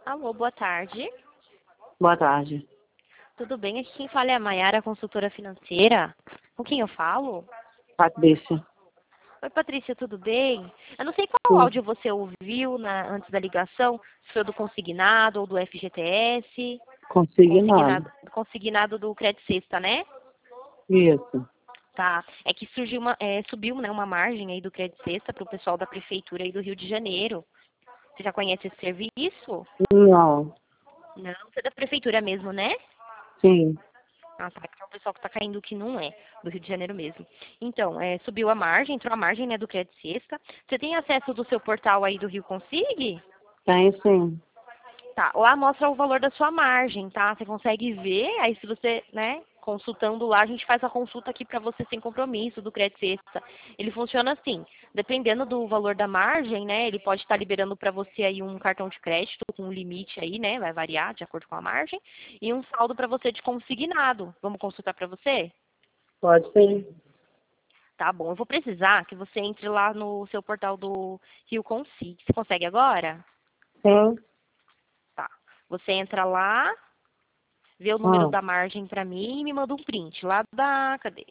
Alô, boa tarde. Boa tarde. Tudo bem? Aqui quem fala é a Mayara, consultora financeira. Com quem eu falo? Patrícia. Oi, Patrícia, tudo bem? Eu não sei qual Sim. áudio você ouviu antes da ligação, se foi do consignado ou do FGTS. Consignado. Consignado do Crédito Sexta, né? Isso. Tá. É que subiu, né, uma margem aí do Crédito Sexta para o pessoal da Prefeitura aí do Rio de Janeiro. Você já conhece esse serviço? Não. Não, você é da Prefeitura mesmo, né? Sim. Ah, tá. Que é o pessoal que tá caindo que não é, do Rio de Janeiro mesmo. Então, subiu a margem, entrou a margem, né, do Crédito Sexta. Você tem acesso do seu portal aí do Rio Consig? Tem sim. Tá, lá mostra o valor da sua margem, tá? Você consegue ver, aí se você, né, consultando lá, a gente faz a consulta aqui para você sem compromisso do Crédito Sexta. Ele funciona assim, dependendo do valor da margem, né, ele pode estar liberando para você aí um cartão de crédito com um limite aí, né, vai variar de acordo com a margem, e um saldo para você de consignado. Vamos consultar para você? Pode ser. Tá bom, eu vou precisar que você entre lá no seu portal do Rio Consig. Você consegue agora? Sim. Tá. Você entra lá, vê o número Ah, da margem para mim e me manda um print lá da. Cadê?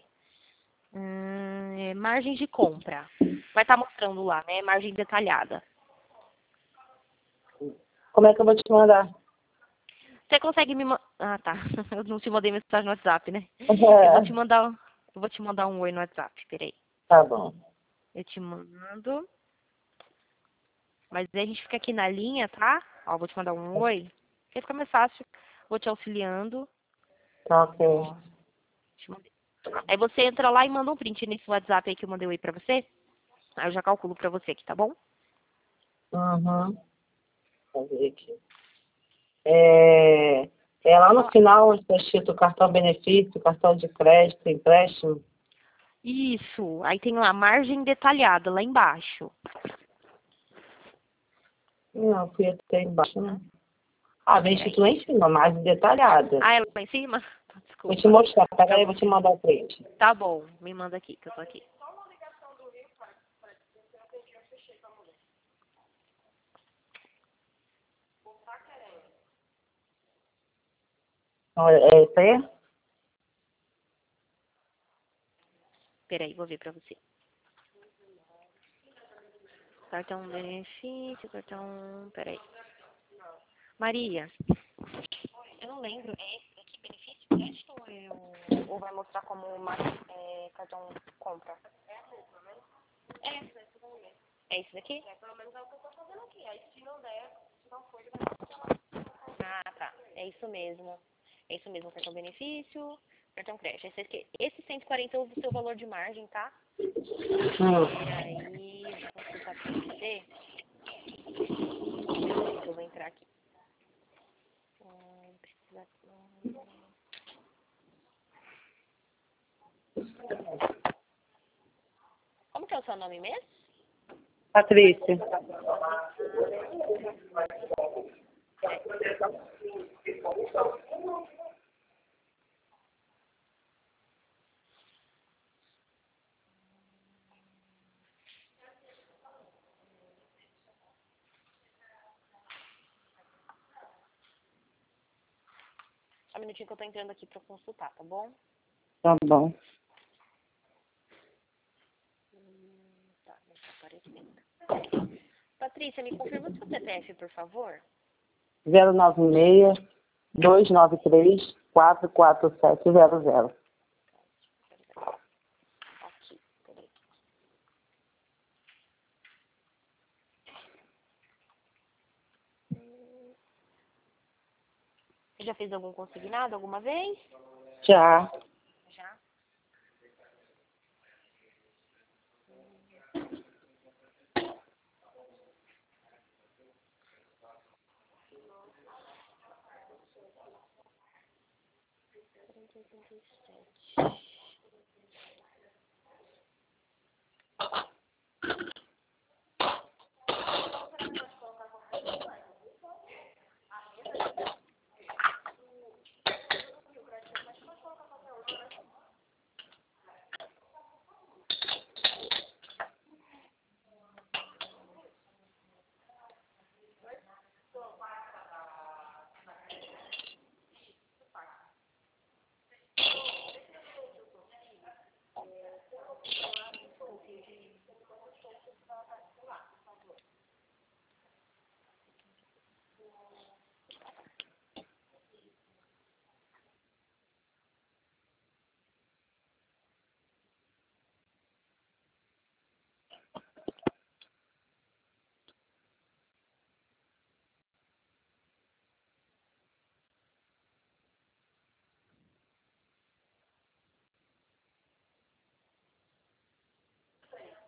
Margem de compra. Vai estar mostrando lá, né? Margem detalhada. como é que eu vou te mandar? Você consegue me mandar. Ah, tá. Eu não te mandei mensagem no WhatsApp, né? Eu vou te É, mandar. Eu vou te mandar um oi no WhatsApp. Peraí. tá bom. Eu te mando. Mas aí a gente fica aqui na linha, tá? Ó, vou te mandar um oi. Porque fica mais fácil. Vou te auxiliando. Tá ok. Ó, te mandei. Aí você entra lá e manda um print nesse WhatsApp aí que eu mandei oi pra você. Aí eu já calculo pra você aqui, tá bom? Uhum. Vou ver aqui. É, é lá no Ó, final onde está escrito cartão benefício, cartão de crédito, empréstimo. isso. Aí tem lá margem detalhada lá embaixo. Não, fui até embaixo, né? Ah, vem escrito Peraí. lá em cima, mais detalhada. Ah, ela lá em cima? Vou te Desculpa. mostrar. Pega Pra aí, vou te você. mandar o print. Tá bom. Me manda aqui, que eu tô aqui. Olha, é isso aí? Peraí, vou ver pra você. Cartão benefício, cartão. Peraí. Maria, eu não lembro. É esse aqui, benefício, crédito ou vai mostrar como cartão compra? É. É esse daqui? Pelo menos é o que eu tô fazendo aqui. Aí se não der, se não for, ele vai. Ah, tá. É isso mesmo. É isso mesmo, cartão benefício, cartão crédito. Esse 140 é o seu valor de margem, tá? E aí, eu vou consultar pra você. Eu vou entrar aqui. Precisa... Como que é o seu nome mesmo? Patrícia. Só um minutinho que eu tô entrando aqui pra consultar, tá bom? Tá bom. Tá, não tá aparecendo. Patrícia, me confirma o seu CPF, por favor. 096 293 44700. Aqui, peraí. Você já fez algum consignado alguma vez? Já. Já.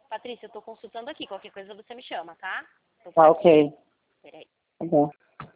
Patrícia, eu tô consultando aqui. Qualquer coisa você me chama, tá? Tô por Tá, aqui. ok. Peraí. Tá bom.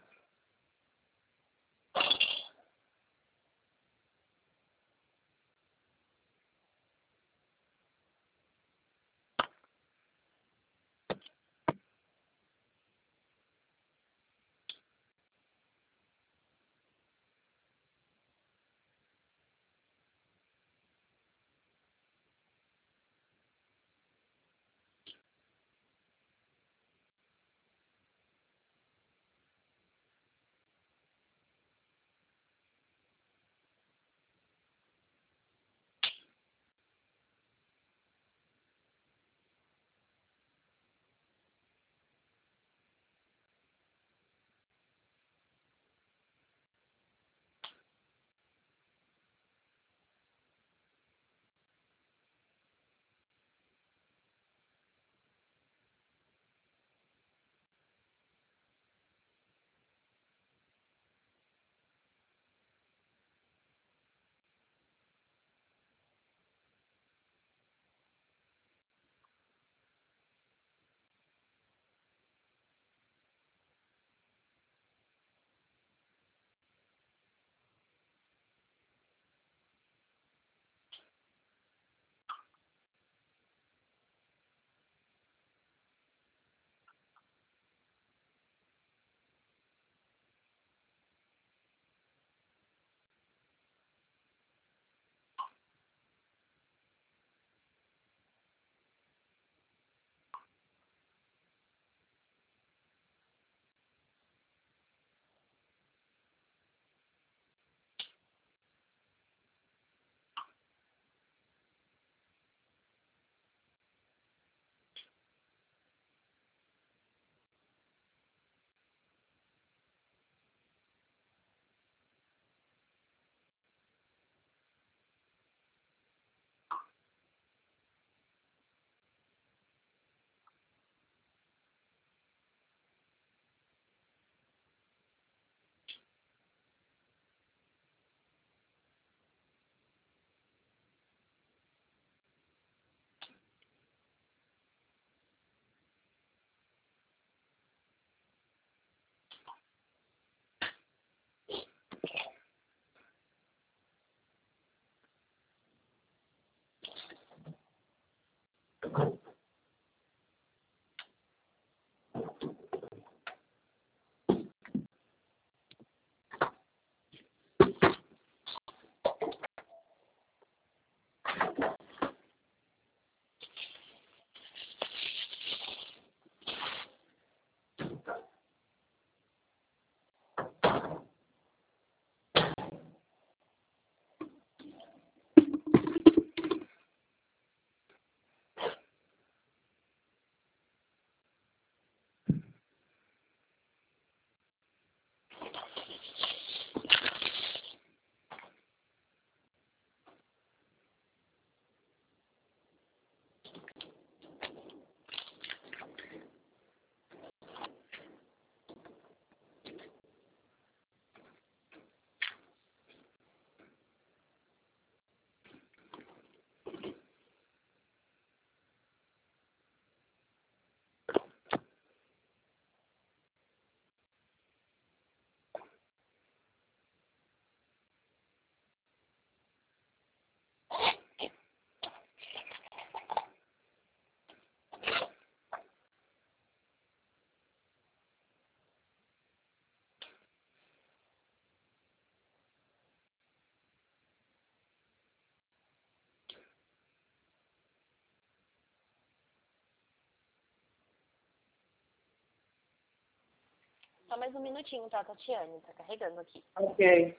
Só mais um minutinho, tá, Tatiane? Tá carregando aqui. Ok.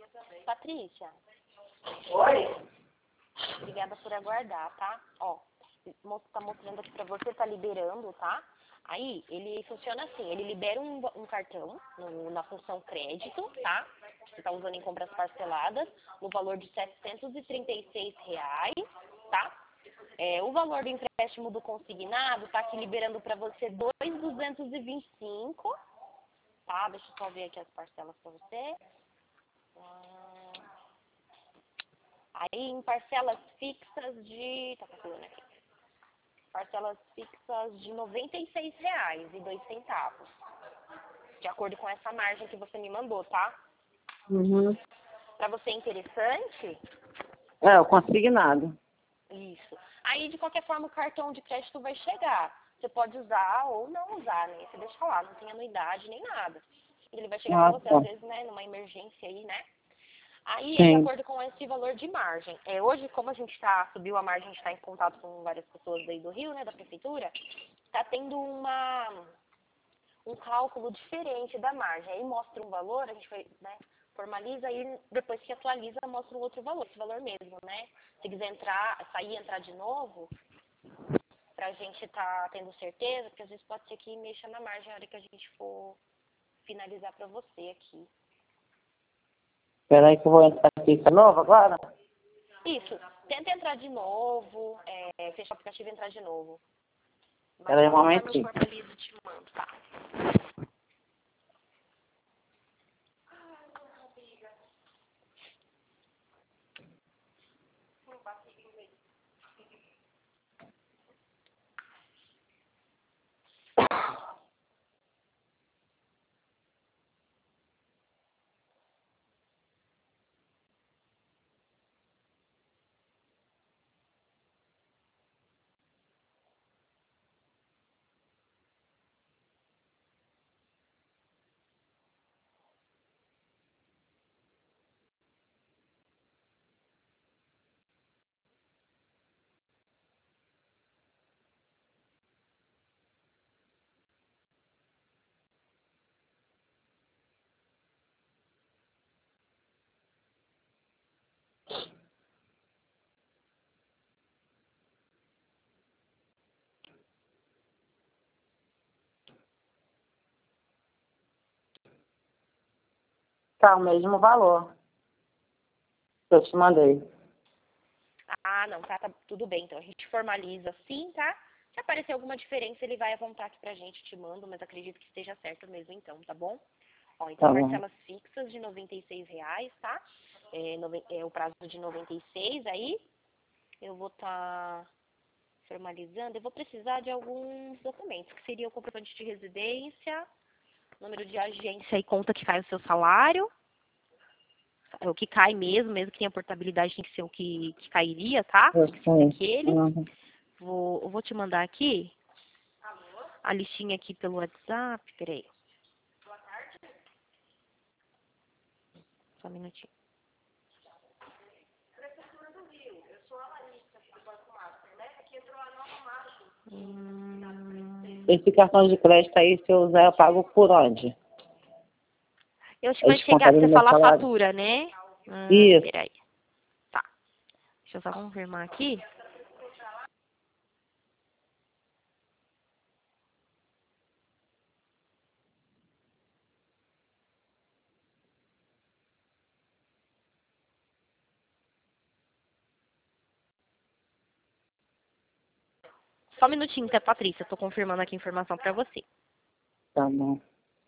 Patrícia, Oi? obrigada por aguardar, tá? Ó, tá mostrando aqui pra você, tá liberando, tá? Aí, ele funciona assim, ele libera um cartão na função crédito, tá? Você tá usando em compras parceladas, no valor de R$ 736, tá? O valor do empréstimo do consignado tá aqui liberando para você 2.225, tá? Deixa eu só ver aqui as parcelas para você. Aí em parcelas fixas de... Tá calculando aqui. Parcelas fixas de R$ 96,02. De acordo com essa margem que você me mandou, tá? Uhum. Para você é interessante? O consignado. Isso. Aí, de qualquer forma, o cartão de crédito vai chegar. Você pode usar ou não usar, né? Você deixa lá, não tem anuidade nem nada. Ele vai chegar para você, Nossa. às vezes, né, numa emergência aí, né? Aí é de Sim. acordo com esse valor de margem. Hoje, como a gente subiu a margem, a gente está em contato com várias pessoas aí do Rio, né, da prefeitura, está tendo um cálculo diferente da margem. Aí mostra um valor, a gente vai, né, formaliza, aí depois que atualiza, mostra um outro valor, esse valor mesmo, né? Se quiser sair e entrar de novo, pra gente tá tendo certeza, porque às vezes pode ser que mexa na margem na hora que a gente for finalizar pra você aqui. Espera aí que eu vou entrar aqui de novo agora. Isso, tenta entrar de novo, fechar o aplicativo e entrar de novo. Mas Espera aí um conforme eu momentinho. formalizo, te mando, tá? Tá o mesmo valor que eu te mandei. Ah, não, tá tudo bem. Então a gente formaliza assim, tá? Se aparecer alguma diferença, ele vai apontar aqui pra gente, te mando, mas acredito que esteja certo mesmo então, tá bom? Ó, então Tá bom. parcelas fixas de R$ 96,00, tá? O prazo de 96 aí. Eu vou estar formalizando. Eu vou precisar de alguns documentos, que seria o comprovante de residência, número de agência e conta que cai o seu salário. O que cai mesmo que tenha portabilidade, tem que ser o que cairia, tá? Eu Tem que ser sei. aquele. Uhum. Eu vou te mandar aqui a listinha aqui pelo WhatsApp. Peraí. Só um minutinho. Esse cartão de crédito aí, se eu usar, eu pago por onde? Eu acho que vai chegar, Descontado você do meu fala a salário? fatura, né? Isso. Peraí. Tá. Deixa eu só confirmar aqui. Só um minutinho, tá, Patrícia? Eu tô confirmando aqui a informação pra você. Tá bom.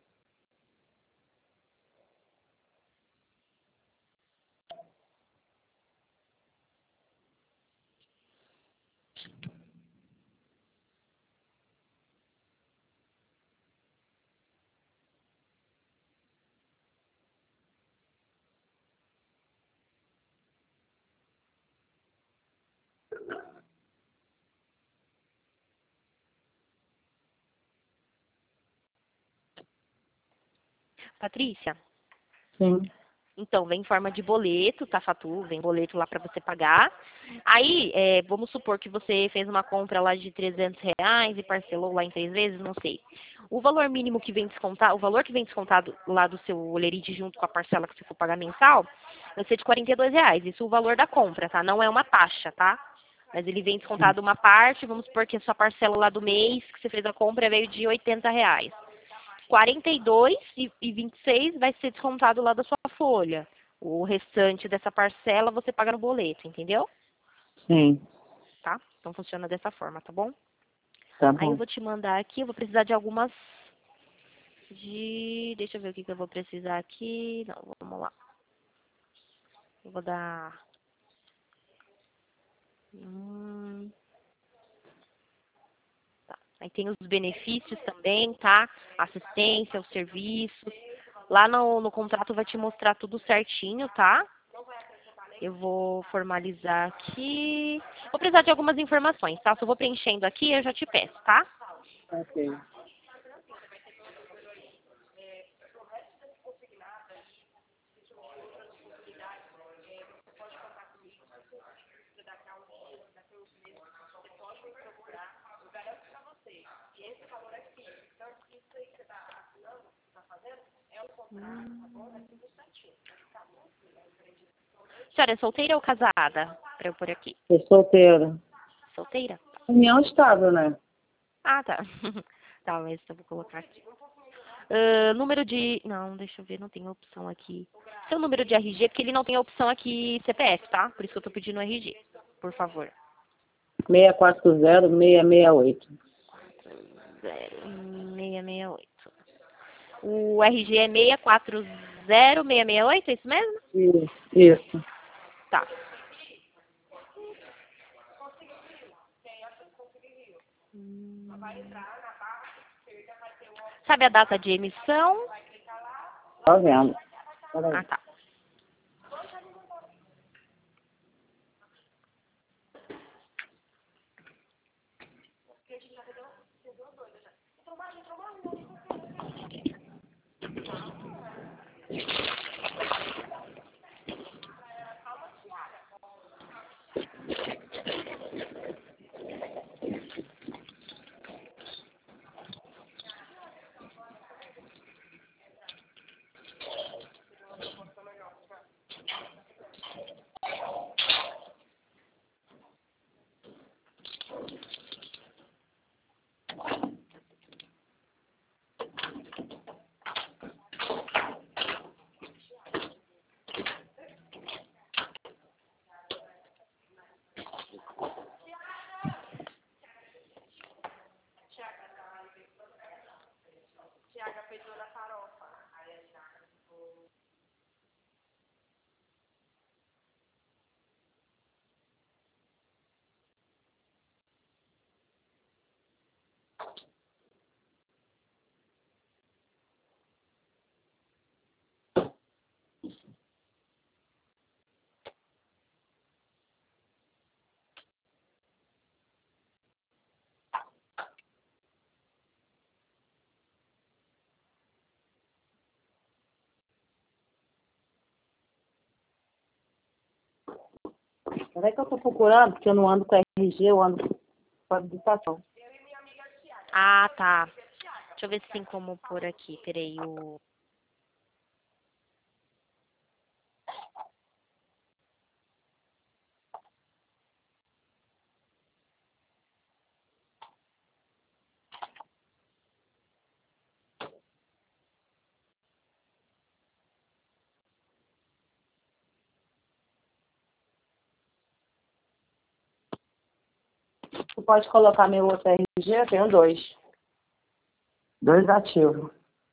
Patrícia, Sim. então, vem em forma de boleto, tá, Fatu? Vem boleto lá para você pagar. Aí, vamos supor que você fez uma compra lá de R$ 300 e parcelou lá em 3 vezes, não sei. O valor mínimo que vem descontado, o valor que vem descontado lá do seu Olerite junto com a parcela que você for pagar mensal, vai ser de R$ 42. Isso é o valor da compra, tá? Não é uma taxa, tá? Mas ele vem descontado uma parte, vamos supor que a sua parcela lá do mês que você fez a compra veio de R$ 80. 42,26 vai ser descontado lá da sua folha. O restante dessa parcela você paga no boleto, entendeu? Sim, Tá? Então funciona dessa forma, tá bom? tá Aí eu bom. vou te mandar aqui, eu vou precisar de algumas deixa eu ver o que eu vou precisar aqui. Não, vamos lá. Eu vou dar. Tá. Aí tem os benefícios também, tá? Assistência, os serviços. Lá no contrato vai te mostrar tudo certinho, tá? Eu vou formalizar aqui. Vou precisar de algumas informações, tá? Se eu vou preenchendo aqui, eu já te peço, tá? Ok. Senhora, é solteira ou casada? Pra eu pôr aqui. Sou solteira. Solteira? União estável, né? Ah, tá. Tá, mas eu vou colocar aqui. Número de... Não, deixa eu ver, não tem opção aqui. Seu número de RG, porque ele não tem a opção aqui CPF, tá? Por isso que eu tô pedindo RG, por favor. 640-668. 0668. O RG é 640668, é isso mesmo? Isso. Tá. Sabe a data de emissão? Tá vendo. Peraí. Ah, tá. Peraí que eu tô procurando, porque eu não ando com RG, eu ando com habilitação. Ah, tá. Deixa eu ver se tem como pôr aqui. Peraí, Tu pode colocar meu outro RG, eu tenho dois. Dois ativos.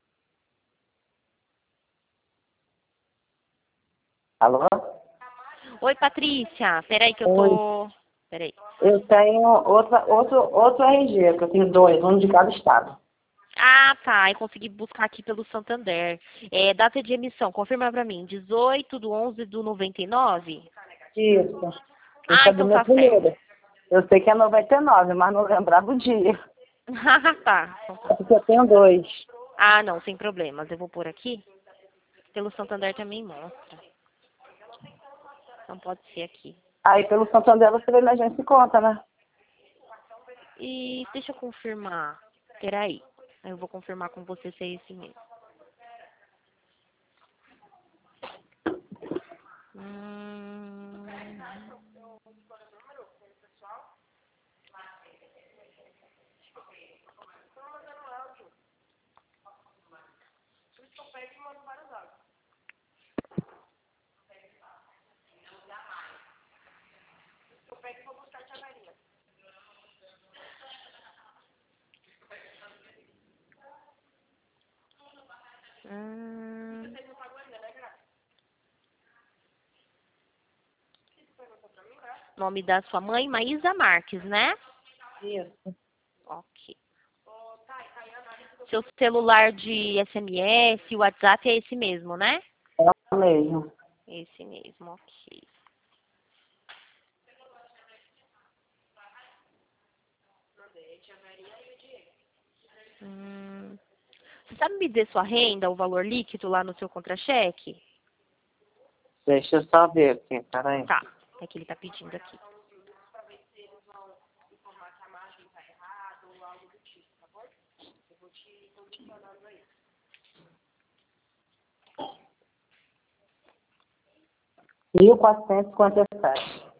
Alô? Oi, Patrícia. Peraí que eu Oi. tô... Peraí. Eu tenho outro RG, que eu tenho dois, um de cada estado. Ah, tá. Eu consegui buscar aqui pelo Santander. Data de emissão, confirma pra mim. 18/11/99? Isso. Esse Ah, é do então meu tá certo. primeiro. Eu sei que é 99, mas não lembrava o dia. Ah, tá. Então É tá. porque eu tenho dois. Ah, não, sem problemas. Eu vou pôr aqui. Pelo Santander também mostra. Então pode ser aqui. Aí pelo Santander você vê minha agência e conta, né? E deixa eu confirmar. Peraí. Aí eu vou confirmar com você se é esse mesmo. Hum... Hum... Nome da sua mãe, Maísa Marques, né? Isso. Ok. Seu celular de SMS, WhatsApp é esse mesmo, né? É o mesmo. Esse mesmo, ok. Você sabe me dizer sua renda, o valor líquido lá no seu contra-cheque? Deixa eu só ver aqui, peraí. Tá, é que ele tá pedindo aqui. R$ 1.457.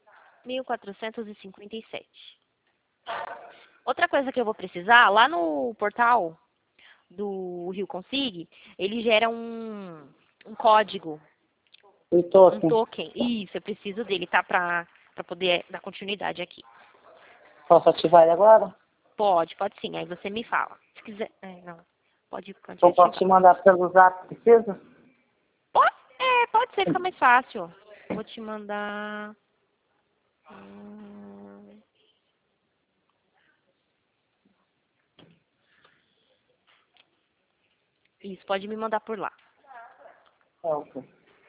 1.457. Outra coisa que eu vou precisar, lá no portal do Rio Consig, ele gera um código, O um token. token. Isso, eu preciso dele, tá? Pra poder dar continuidade aqui. Posso ativar ele agora? Pode sim. Aí você me fala. Se quiser. Não. Pode Eu posso te mandar pelo zap, precisa? Pode ser, fica mais fácil. Vou te mandar. Isso, pode me mandar por lá. Ok.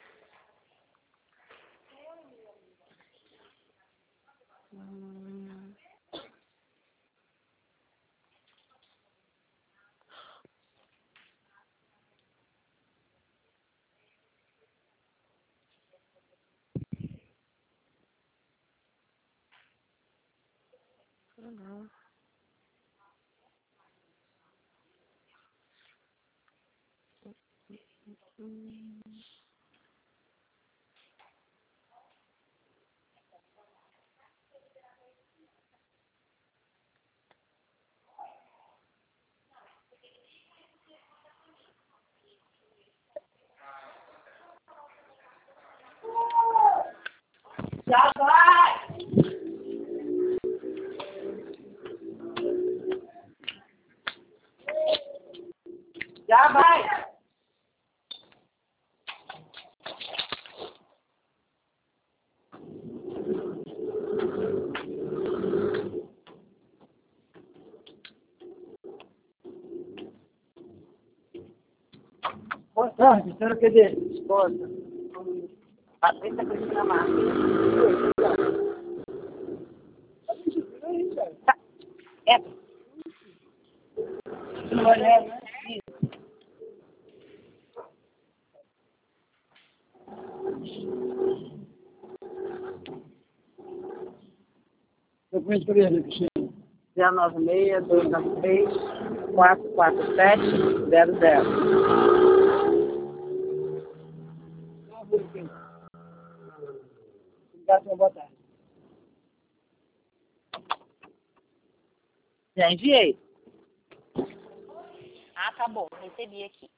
Já vai! Já vai! Boa tarde, senhora Pedro. Esposa. Patrícia Cristina Marques. Tá. É. Não é, documento por ele, Cristina. 096-293-447-00. Obrigado, boa tarde. Já enviei. Ah, tá bom. Recebi aqui.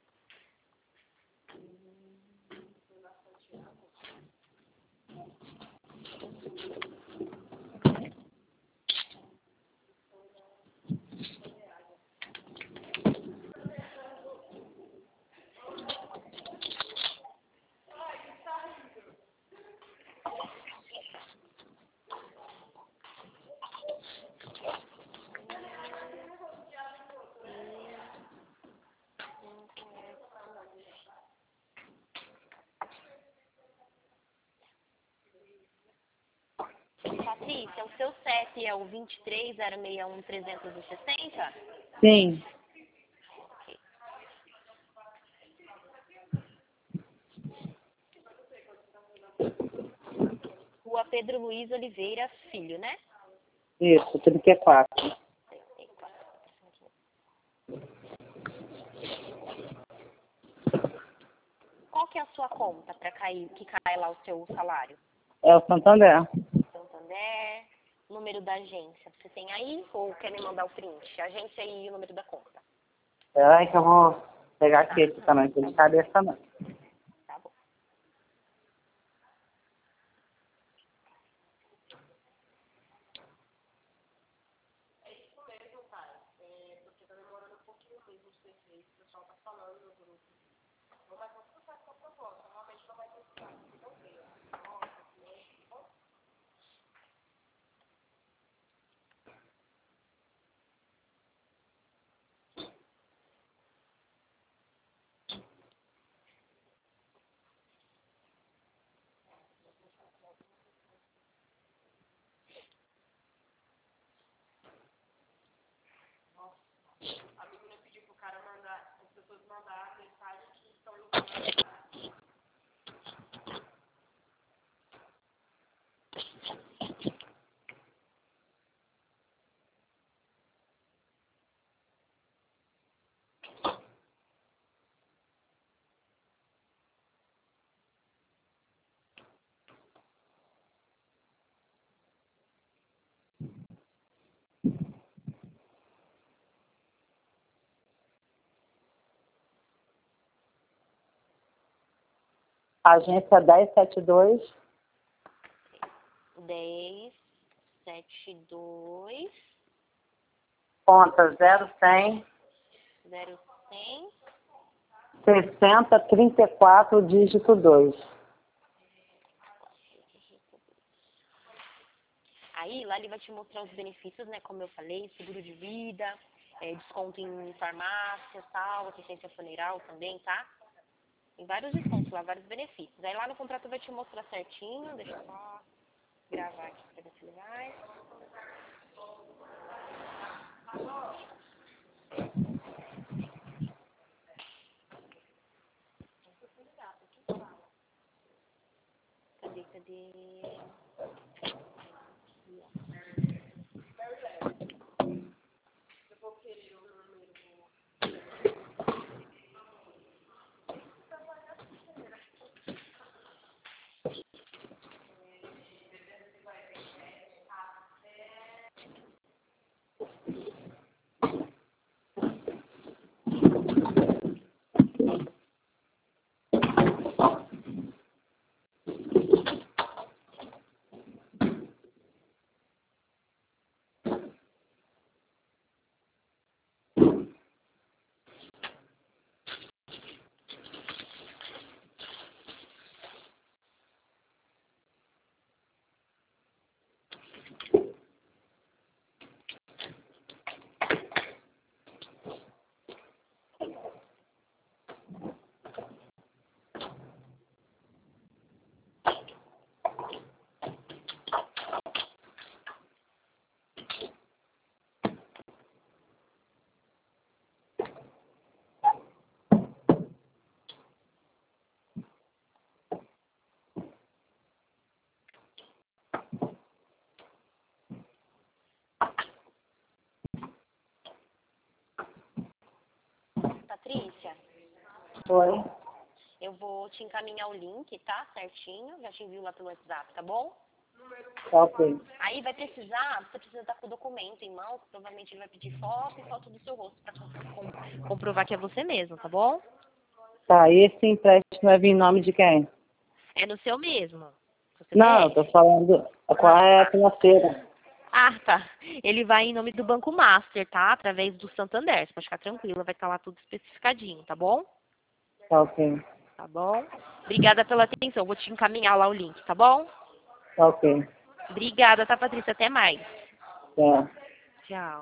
Patrícia, o seu CEP é o 23061360? Sim. Rua Pedro Luiz Oliveira Filho, né? Isso, 34. Qual que é a sua conta para que cai lá o seu salário? É o Santander. Santander, número da agência. Você tem aí ou quer me mandar o print? Agência e o número da conta. Espera aí que eu vou pegar aqui também, de cabeça não. Tá bom. Agência 1072. 1072 Conta 0100 0100 6034, dígito 2. Aí lá ele vai te mostrar os benefícios, né? Como eu falei, seguro de vida, desconto em farmácia, tal, assistência funeral também, tá? Tem vários descontos lá, vários benefícios. Aí lá no contrato vai te mostrar certinho, deixa eu só gravar aqui pra ver se ele vai. Cadê? Patrícia, Oi. eu vou te encaminhar o link, tá? Certinho, já te envio lá pelo WhatsApp, tá bom? Tá ok. Aí você precisa estar com o documento em mãos, provavelmente ele vai pedir foto e foto do seu rosto pra comprovar que é você mesmo, tá bom? Tá, e esse empréstimo vai vir em nome de quem? É no seu mesmo. Não, eu tô falando qual é a financeira. Ah, tá. Ele vai em nome do Banco Master, tá? Através do Santander. Você pode ficar tranquila, vai estar lá tudo especificadinho, tá bom? Tá ok. Tá bom? Obrigada pela atenção. Vou te encaminhar lá o link, tá bom? Tá ok. Obrigada, tá, Patrícia? Até mais. Tá. Tchau.